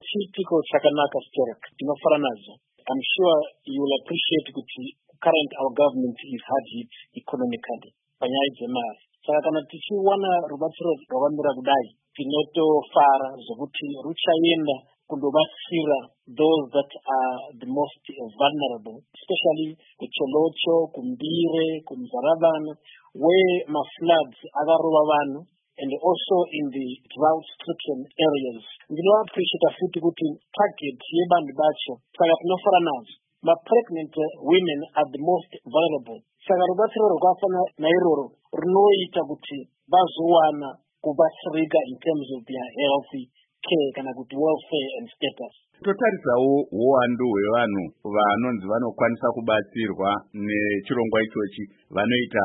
chitiko chakanaka Sterek tinofara nazo. I'm sure you will appreciate that current our government is hard hit economically panyaya dzemari. Saka kana tichiwana rubatsiro rwakamira kudai tinotofara zvokuti ruchaenda kundobatsira those that are the most vulnerable, especially kuCholocho, kuMbire, kuMzarabana, where floods akarova vanhu, and also in the drought-stricken areas. Ndinoappreciate futi kuti target yebantu bacho saka tinofara nazo. Ma-pregnant women are the most vulnerable. Saka rubatsiro rwakafana nairoro runoita kuti vazowana kubatsirika in terms of their healthy care kana kuti welfare and status. Totarisawo uwandu hwevanhu vanonzi vanokwanisa kubatsirwa nechirongwa ichochi vanoita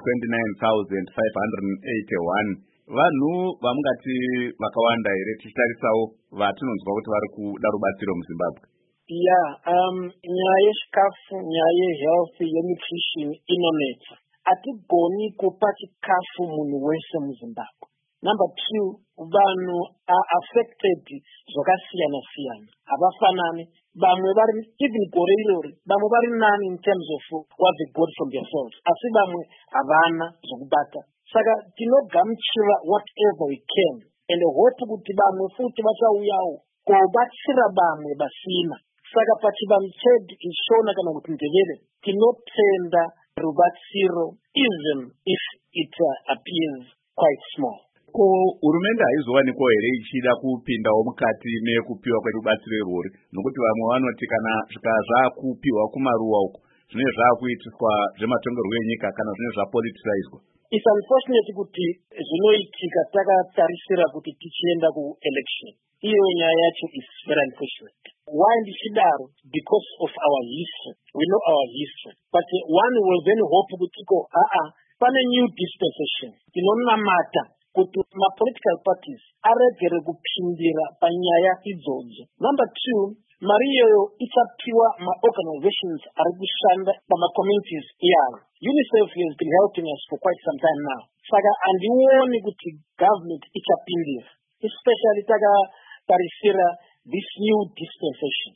129,581. Vanhu vamungati vakawanda here tichitarisawo vatinonzwa kuti vari kuda rubatsiro muZimbabwe? Nyaya yechikafu, nyaya yehealth, yenutrition inonetsa. Hatigoni kupa chikafu munhu wese muZimbabwe. Number 2, vanhu are affected zvakasiyana-siyana. Havafanani. Vamwe vari even gore irori, vamwe vari nani in terms of what they got from their source. Asi vamwe havana zvokubata. Saka tinogamuchira whatever we can. And hope kuti vamwe futi vachauyawo kobatsira vamwe vasina. Saka pachivanhu chedu ishona kana kuti ndevere tinotenda rubatsiro even if it appears quite small. Ko hurumende haizowanikwa here ichida kupindawo mukati mekupiwa kwerubatsiro irwori, nokuti vamwe vanoti kana zvaakupiwa kumaruwa uko zvinenge zvaakuitiswa zvematongerwo enyika kana zvinenge zvapoliticizwa. It's unfortunate kuti zvinoitika takatarisira kuti tichienda kuelection. Iyo nyaya yacho is very unfortunate. Why ndichidaro? Because of our history. We know our history. But one will then hope kuti pane new dispensation. Tinonamata kuti ma-political parties aregere kupindira panyaya idzodzo. Number 2, mari iyoyo ichapiwa ma-organizations ari kushanda pama-communities iyayo. UNICEF has been helping us for quite some time now. Saka handioni kuti government ichapindira, especially takatarisira this new dispensation.